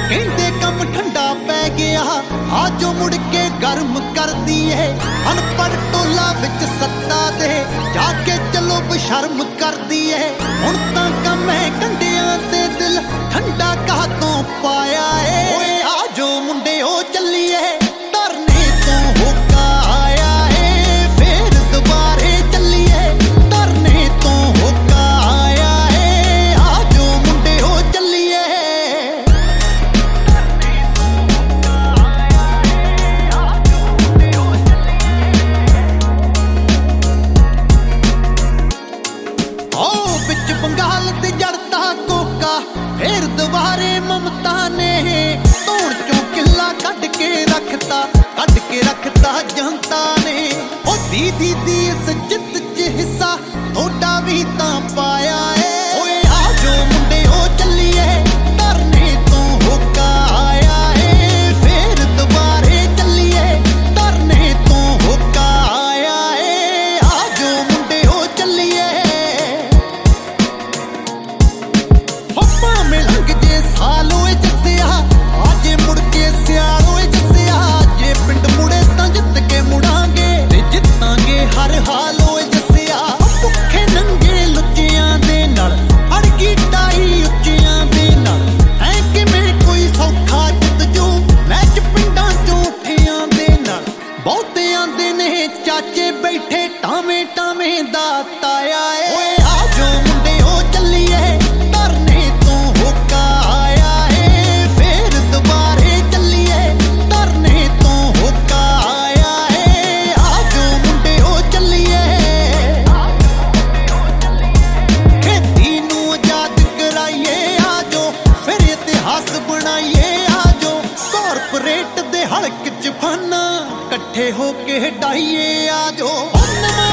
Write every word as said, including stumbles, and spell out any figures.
कहते कम ठंडा पै गया आजो मुड़ के गर्म कर दिए अनपढ़ टोला विच सत्ता दे जाके चलो बशर्म कर दिए हुण तां कम है कंडियां ते दिल ठंडा कातों पाया है ओए आजो मुंडे ओ चलिए धरने तो होका आया है फिर दोबारे चलिए धरने तो होका आया है आजो मुंडे ओ चलिए बंगाल ते जड़ता कोका फिर दोबारे ममता ने धौण चों किला कढ के रखता कढ के रखता जनता ने ओ दीदी दी इस जित च हिस्सा थोड़ा भी तां पाया है ओए आजो मुंडे ओ चलिए धरने तो होका आया है फिर दोबारे चलिए धरने तो होका आया है आजो मुंडे ओ चलिए भावें लंघ जे साल होए जस्सिया आजे मुड़ के सियाल होए जस्सिया जे पिंड मुड़े तां जित के मुड़ांगे ते जितांगे हर हाल होए जस्सिया भुखे नंगे लुच्चियां दे नाल अड़ गई टाई उच्चियां दे नाल ऐ किवें कोई सौखा जित जू मैच पिंडां चों उठियां दे नाल बहुते आंदे ने चाचे बैठे टावें टावें दा ताया ऐ ओए आजो मुंडे ओ चलिए धरने तो होका आया है फिर दोबारे चलिए धरने तो होका आया है आजो मुंडे ओ चलिए खेती नूं आजाद कराइए आजो फिर इतिहास बनाइए आजो कॉरपोरेट दे हलक च फाना कट्ठे होके हटाइए आजो